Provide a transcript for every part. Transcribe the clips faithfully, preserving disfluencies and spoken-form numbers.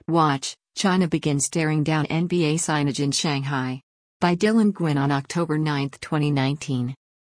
Watch, China begins staring down N B A signage in Shanghai. By Dylan Gwynn on October ninth, twenty nineteen.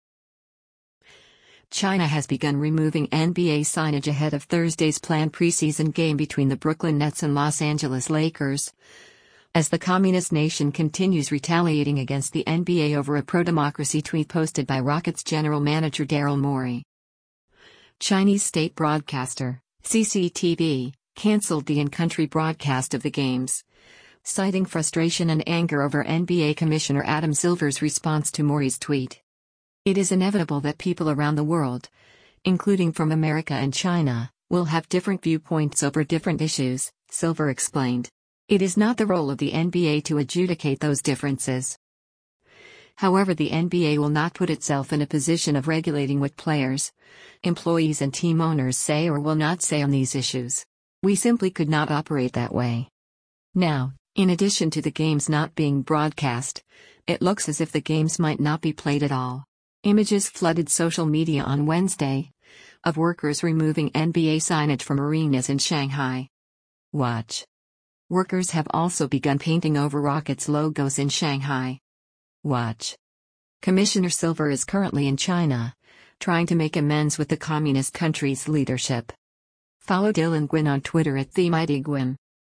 China has begun removing N B A signage ahead of Thursday's planned preseason game between the Brooklyn Nets and Los Angeles Lakers, as the communist nation continues retaliating against the N B A over a pro-democracy tweet posted by Rockets general manager Daryl Morey. Chinese state broadcaster, C C T V, cancelled the in-country broadcast of the games, citing frustration and anger over N B A Commissioner Adam Silver's response to Morey's tweet. It is inevitable that people around the world, including from America and China, will have different viewpoints over different issues, Silver explained. It is not the role of the N B A to adjudicate those differences. However, the N B A will not put itself in a position of regulating what players, employees and team owners say or will not say on these issues. We simply could not operate that way. Now, in addition to the games not being broadcast, it looks as if the games might not be played at all. Images flooded social media on Wednesday of workers removing N B A signage from arenas in Shanghai. Watch. Workers have also begun painting over Rockets logos in Shanghai. Watch. Commissioner Silver is currently in China, trying to make amends with the communist country's leadership. Follow Dylan Gwynn on Twitter at TheMightyGwynn.